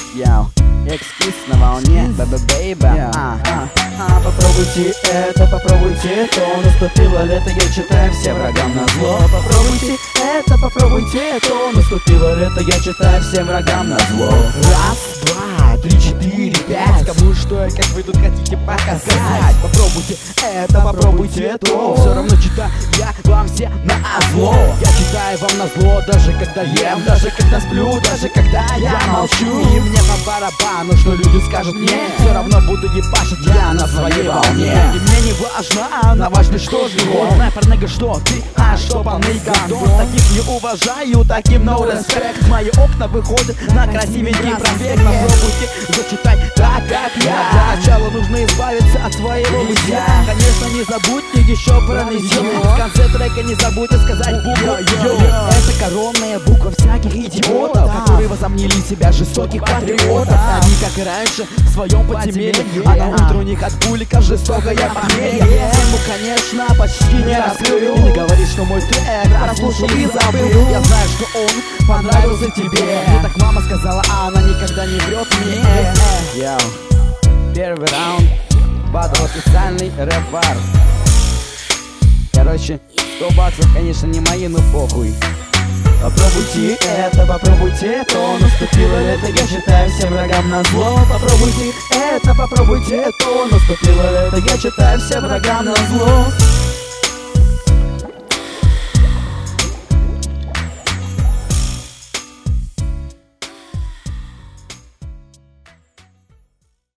Яу, экскиз на волне, бэбэ-бэйбэ. Попробуйте это, попробуйте то. Наступило лето, я читаю всем врагам на зло. Попробуйте это, попробуйте то. Наступило лето, я читаю всем врагам на зло. Раз, два, три, четыре, пять. Кому что и как вы тут хотите показать? Попробуйте это, попробуйте то. Все равно читаю я вам все на зло. Я читаю вам на зло, даже когда ем, даже когда сплю, даже когда я молчу. И мне по барабану, что люди скажут мне. Все равно буду ебашить я на своей волне. И мне не важно, на важно, что живот. Снайпер, нэга, что ты, а что полный гандон. Таких не уважаю, таким no respect. Мои окна выходят на красивенький проспект. Попробуйте зачитать так, как я. Для начала нужно избавиться от своего бытия. Конечно, не забудьте еще про нытье. В конце трека не забудьте сказать букву йо. Это коронная буква всяких идиотов, которые возомнили себя жестоких патриотов. Они, как и раньше, в своем подземелье, а на утро у них от пуликов жестокое похмелье. Тему, конечно, почти не раскрыл. И не говори, что мой трек прослушал и забыл. Я знаю, что он понравился тебе. Мне так мама сказала, а она никогда не врет мне. Яу, первый раунд, батл официальный рэп-бар. Короче, 100 баксов, конечно, не мои, но похуй. Попробуйте это, попробуйте то. Наступило лето, я читаю всем врагам на зло. Попробуйте это, попробуйте то. Наступило лето, я читаю всем врагам на зло.